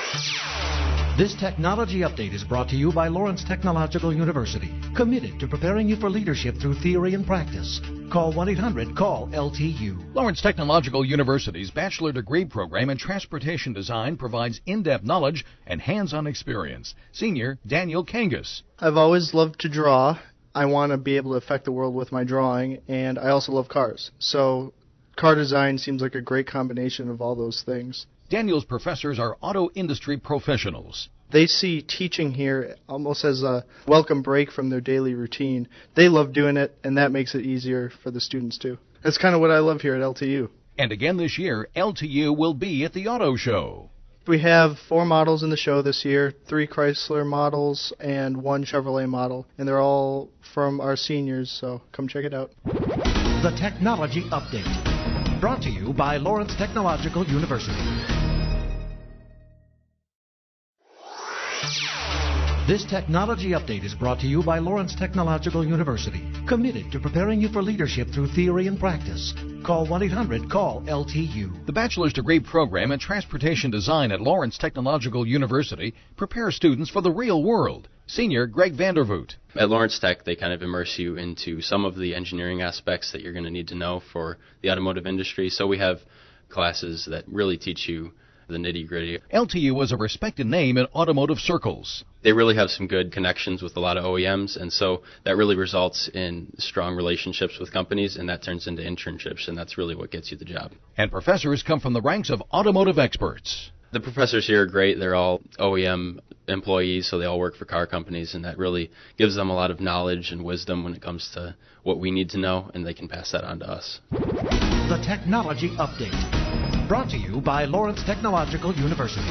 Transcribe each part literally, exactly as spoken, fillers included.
This technology update is brought to you by Lawrence Technological University, committed to preparing you for leadership through theory and practice. Call one eight hundred call L T U. Lawrence Technological University's bachelor degree program in transportation design provides in-depth knowledge and hands-on experience. Senior Daniel Kangas. I've always loved to draw. I want to be able to affect the world with my drawing, and I also love cars. So car design seems like a great combination of all those things. Daniel's professors are auto industry professionals. They see teaching here almost as a welcome break from their daily routine. They love doing it, and that makes it easier for the students too. That's kind of what I love here at L T U. And again this year, L T U will be at the auto show. We have four models in the show this year, three Chrysler models and one Chevrolet model, and they're all from our seniors, so come check it out. The Technology Update, brought to you by Lawrence Technological University. This technology update is brought to you by Lawrence Technological University, committed to preparing you for leadership through theory and practice. Call one eight hundred call L T U. The bachelor's degree program in transportation design at Lawrence Technological University prepares students for the real world. Senior Greg Vandervoot. At Lawrence Tech, they kind of immerse you into some of the engineering aspects that you're going to need to know for the automotive industry. So we have classes that really teach you the nitty-gritty. L T U is a respected name in automotive circles. They really have some good connections with a lot of O E Ms, and so that really results in strong relationships with companies, and that turns into internships, and that's really what gets you the job. And professors come from the ranks of automotive experts. The professors here are great. They're all O E M employees, so they all work for car companies, and that really gives them a lot of knowledge and wisdom when it comes to what we need to know, and they can pass that on to us. The Technology Update, brought to you by Lawrence Technological University.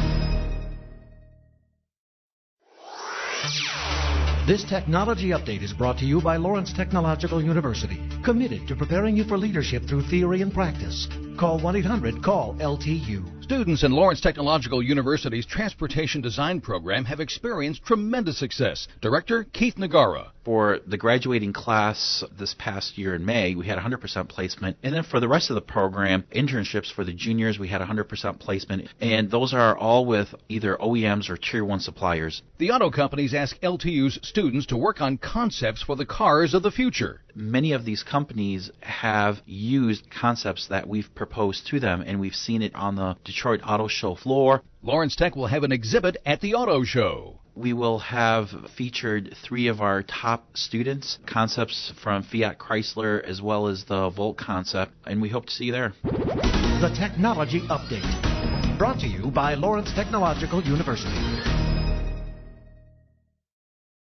This technology update is brought to you by Lawrence Technological University, committed to preparing you for leadership through theory and practice. Call one eight hundred call L T U. Students in Lawrence Technological University's transportation design program have experienced tremendous success. Director Keith Nagara. For the graduating class this past year in May, we had one hundred percent placement. And then for the rest of the program, internships for the juniors, we had one hundred percent placement. And those are all with either O E Ms or Tier one suppliers. The auto companies ask L T U's students to work on concepts for the cars of the future. Many of these companies have used concepts that we've proposed to them, and we've seen it on the Detroit Auto Show floor. Lawrence Tech will have an exhibit at the auto show. We will have featured three of our top students, concepts from Fiat Chrysler as well as the Volt concept, and we hope to see you there. The Technology Update, brought to you by Lawrence Technological University.